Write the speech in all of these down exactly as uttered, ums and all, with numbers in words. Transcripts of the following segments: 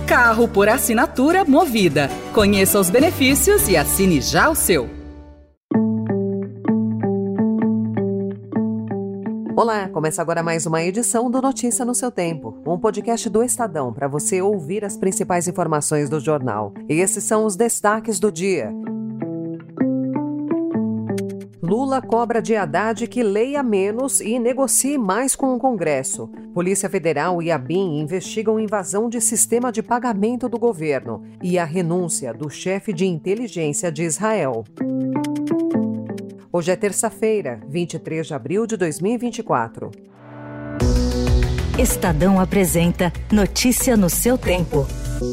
Carro por assinatura Movida. Conheça os benefícios e assine já o seu. Olá, começa agora mais uma edição do Notícia no seu Tempo, um podcast do Estadão para você ouvir as principais informações do jornal. E esses são os destaques do dia. Lula cobra de Haddad que leia menos e negocie mais com o Congresso. Polícia Federal e a B I M investigam invasão de sistema de pagamento do governo e a renúncia do chefe de inteligência de Israel. Hoje é terça-feira, vinte e três de abril de dois mil e vinte e quatro. Estadão apresenta Notícia no seu tempo.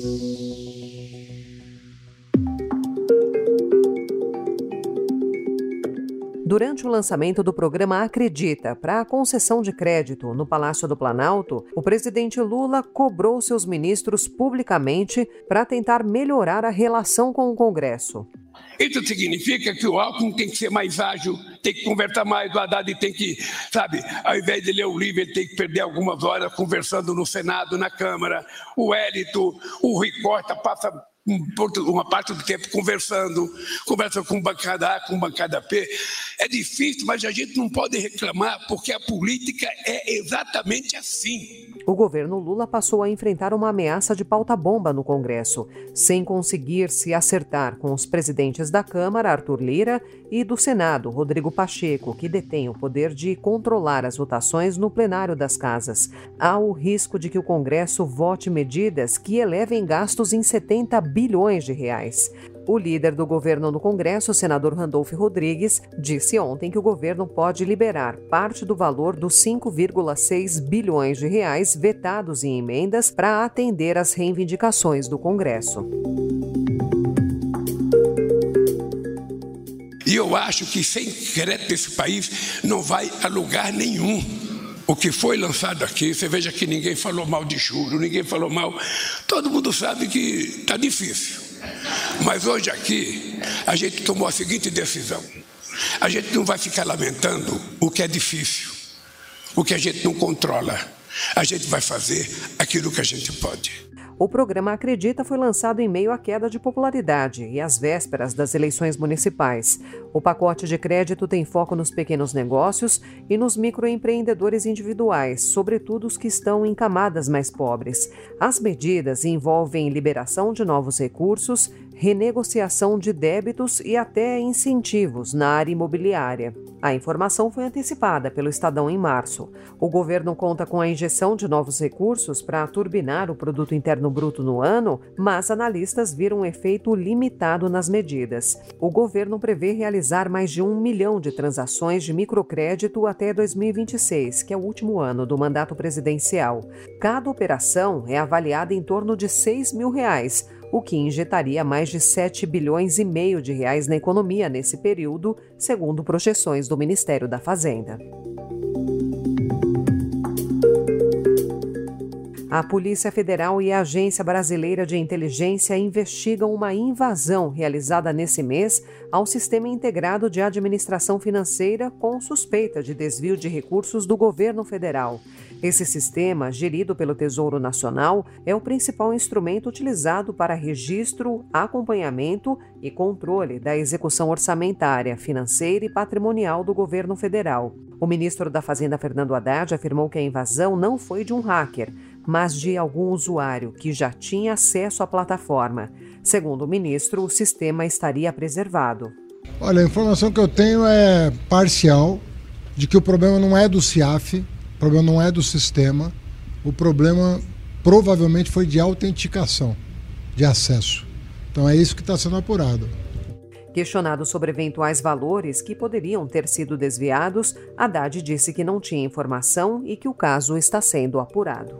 Durante o lançamento do programa Acredita para a concessão de crédito no Palácio do Planalto, o presidente Lula cobrou seus ministros publicamente para tentar melhorar a relação com o Congresso. Isso significa que o Alckmin tem que ser mais ágil, tem que conversar mais, o Haddad tem que, sabe, ao invés de ler o livro, ele tem que perder algumas horas conversando no Senado, na Câmara. O Hélito, o Rui Costa passa uma parte do tempo conversando, conversa com bancada A, com bancada P. É difícil, mas a gente não pode reclamar, porque a política é exatamente assim. O governo Lula passou a enfrentar uma ameaça de pauta-bomba no Congresso, sem conseguir se acertar com os presidentes da Câmara, Arthur Lira, e do Senado, Rodrigo Pacheco, que detém o poder de controlar as votações no plenário das casas. Há o risco de que o Congresso vote medidas que elevem gastos em setenta bilhões de reais. O líder do governo no Congresso, o senador Randolfo Rodrigues, disse ontem que o governo pode liberar parte do valor dos cinco vírgula seis bilhões de reais vetados em emendas para atender às reivindicações do Congresso. E eu acho que sem crédito esse país não vai a lugar nenhum. O que foi lançado aqui, você veja que ninguém falou mal de juros, ninguém falou mal. Todo mundo sabe que está difícil. Mas hoje aqui, a gente tomou a seguinte decisão. A gente não vai ficar lamentando o que é difícil, o que a gente não controla. A gente vai fazer aquilo que a gente pode. O programa Acredita foi lançado em meio à queda de popularidade e às vésperas das eleições municipais. O pacote de crédito tem foco nos pequenos negócios e nos microempreendedores individuais, sobretudo os que estão em camadas mais pobres. As medidas envolvem liberação de novos recursos, renegociação de débitos e até incentivos na área imobiliária. A informação foi antecipada pelo Estadão em março. O governo conta com a injeção de novos recursos para turbinar o produto interno bruto no ano, mas analistas viram um efeito limitado nas medidas. O governo prevê realizar mais de um milhão de transações de microcrédito até dois mil e vinte e seis, que é o último ano do mandato presidencial. Cada operação é avaliada em torno de seis mil reais, o que injetaria mais de sete bilhões e meio de reais na economia nesse período, segundo projeções do Ministério da Fazenda. A Polícia Federal e a Agência Brasileira de Inteligência investigam uma invasão realizada nesse mês ao Sistema Integrado de Administração Financeira com suspeita de desvio de recursos do governo federal. Esse sistema, gerido pelo Tesouro Nacional, é o principal instrumento utilizado para registro, acompanhamento e controle da execução orçamentária, financeira e patrimonial do governo federal. O ministro da Fazenda, Fernando Haddad, afirmou que a invasão não foi de um hacker, mas de algum usuário que já tinha acesso à plataforma. Segundo o ministro, o sistema estaria preservado. Olha, a informação que eu tenho é parcial, de que o problema não é do CIAF, o problema não é do sistema, o problema provavelmente foi de autenticação, de acesso. Então é isso que está sendo apurado. Questionado sobre eventuais valores que poderiam ter sido desviados, Haddad disse que não tinha informação e que o caso está sendo apurado.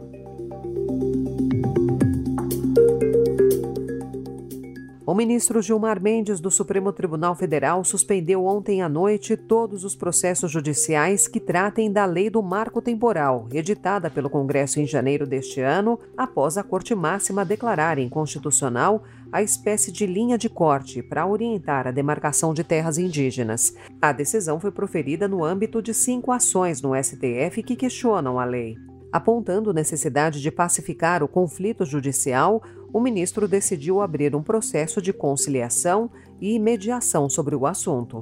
O ministro Gilmar Mendes, do Supremo Tribunal Federal, suspendeu ontem à noite todos os processos judiciais que tratem da Lei do Marco Temporal, editada pelo Congresso em janeiro deste ano, após a Corte Máxima declarar inconstitucional a espécie de linha de corte para orientar a demarcação de terras indígenas. A decisão foi proferida no âmbito de cinco ações no S T F que questionam a lei. Apontando necessidade de pacificar o conflito judicial, o ministro decidiu abrir um processo de conciliação e mediação sobre o assunto.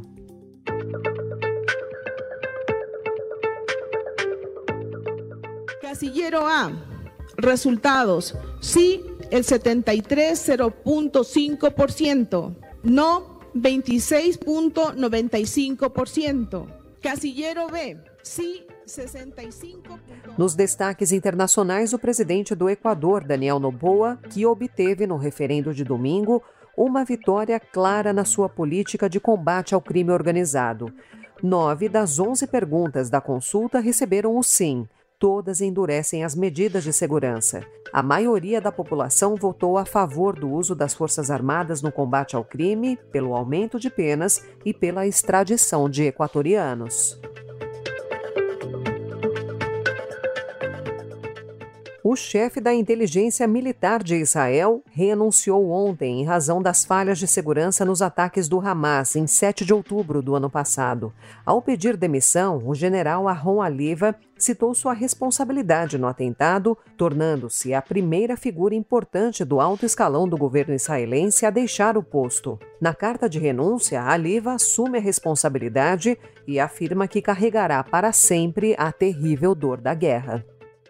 Casillero A. Resultados. Sí, el setenta y tres punto cero cinco por ciento. No, veintiséis punto noventa y cinco por ciento. Casillero B. Sí, sessenta e cinco por cento. Nos destaques internacionais, o presidente do Equador, Daniel Noboa, que obteve no referendo de domingo uma vitória clara na sua política de combate ao crime organizado. Nove das onze perguntas da consulta receberam o sim. Todas endurecem as medidas de segurança. A maioria da população votou a favor do uso das Forças Armadas no combate ao crime, pelo aumento de penas e pela extradição de equatorianos. O chefe da inteligência militar de Israel renunciou ontem em razão das falhas de segurança nos ataques do Hamas em sete de outubro do ano passado. Ao pedir demissão, o general Aharon Haliva citou sua responsabilidade no atentado, tornando-se a primeira figura importante do alto escalão do governo israelense a deixar o posto. Na carta de renúncia, Haliva assume a responsabilidade e afirma que carregará para sempre a terrível dor da guerra.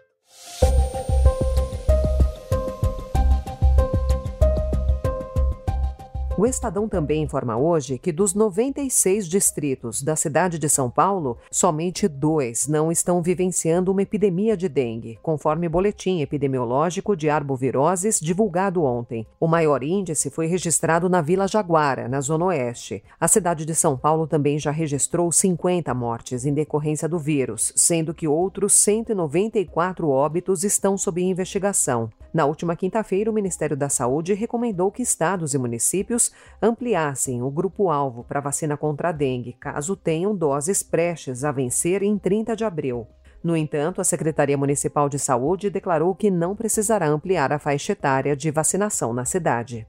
O Estadão também informa hoje que dos noventa e seis distritos da cidade de São Paulo, somente dois não estão vivenciando uma epidemia de dengue, conforme boletim epidemiológico de arboviroses divulgado ontem. O maior índice foi registrado na Vila Jaguara, na Zona Oeste. A cidade de São Paulo também já registrou cinquenta mortes em decorrência do vírus, sendo que outros cento e noventa e quatro óbitos estão sob investigação. Na última quinta-feira, o Ministério da Saúde recomendou que estados e municípios ampliassem o grupo-alvo para vacina contra a dengue, caso tenham doses prestes a vencer em trinta de abril. No entanto, a Secretaria Municipal de Saúde declarou que não precisará ampliar a faixa etária de vacinação na cidade.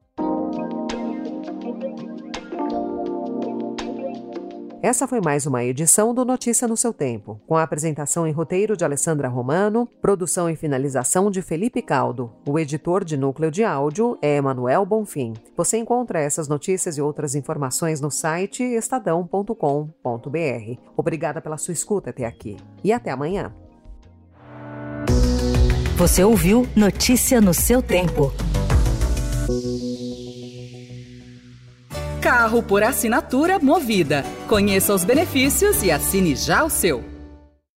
Essa foi mais uma edição do Notícia no seu Tempo, com a apresentação em roteiro de Alessandra Romano, produção e finalização de Felipe Caldo. O editor de núcleo de áudio é Emanuel Bonfim. Você encontra essas notícias e outras informações no site estadão ponto com ponto br. Obrigada pela sua escuta até aqui e até amanhã. Você ouviu Notícia no seu Tempo. Carro por assinatura Movida. Conheça os benefícios e assine já o seu.